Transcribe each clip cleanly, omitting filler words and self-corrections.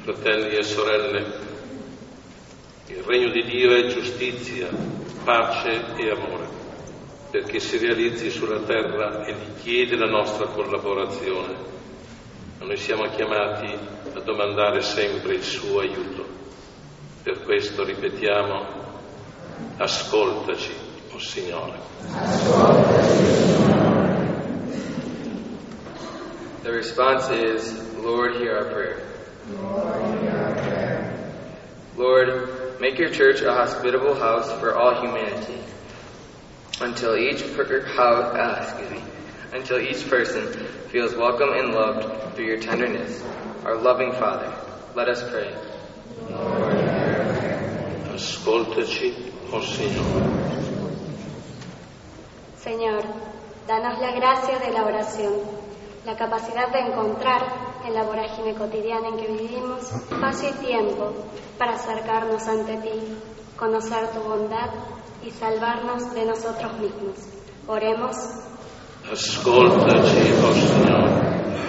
Fratelli e sorelle, il regno di Dio è giustizia, pace e amore, perché si realizzi sulla terra e gli chiede la nostra collaborazione. Ma noi siamo chiamati a domandare sempre il suo aiuto. Per questo ripetiamo: ascoltaci, o Signore. Ascoltaci, Signore. The response is, Lord, hear our prayer. Lord, hear our prayer. Lord, make your church a hospitable house for all humanity, until each person feels welcome and loved through your tenderness. Our loving Father, let us pray. Lord, hear our prayer. Ascoltaci, o Signore. Señor, danos la gracia de la oración, la capacidad de encontrar en la vorágine cotidiana en que vivimos espacio y tiempo para acercarnos ante ti, conocer tu bondad y salvarnos de nosotros mismos. Oremos. Ascoltaci, o Signore.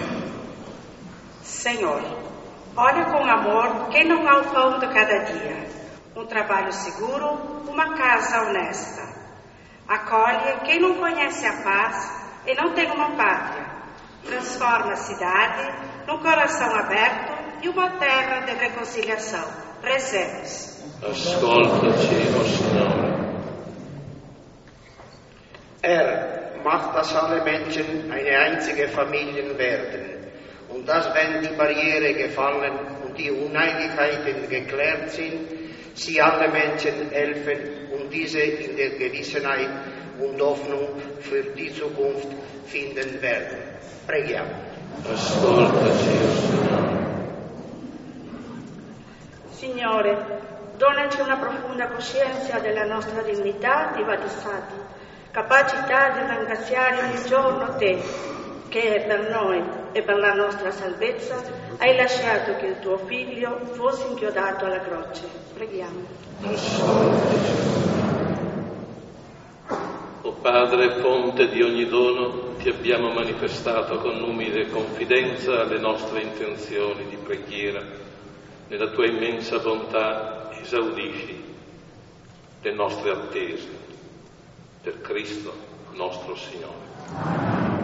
Senhor, olha com amor quem não há o pão de cada dia, trabalho seguro, uma casa honesta. Acolhe quem não conhece a paz e não tem uma pátria. Transforma a cidade num coração aberto e uma terra de reconciliação. Rezemos. Ascoltaci, o Signore. Macht, dass alle Menschen eine einzige Familie werden. Und dass, wenn die Barriere gefallen und die Uneinigkeiten geklärt sind, sie alle Menschen helfen und diese in der Gewissenheit und Hoffnung für die Zukunft finden werden. Preghiamo. Ascoltaci, o Signore. Signore, donaci una profonda coscienza della nostra dignità di battezzati, capacità di ringraziare ogni giorno te, che per noi e per la nostra salvezza hai lasciato che il tuo Figlio fosse inchiodato alla croce. Preghiamo. O Padre, fonte di ogni dono, ti abbiamo manifestato con umile confidenza le nostre intenzioni di preghiera. Nella tua immensa bontà esaudisci le nostre attese. Per Cristo nostro Signore.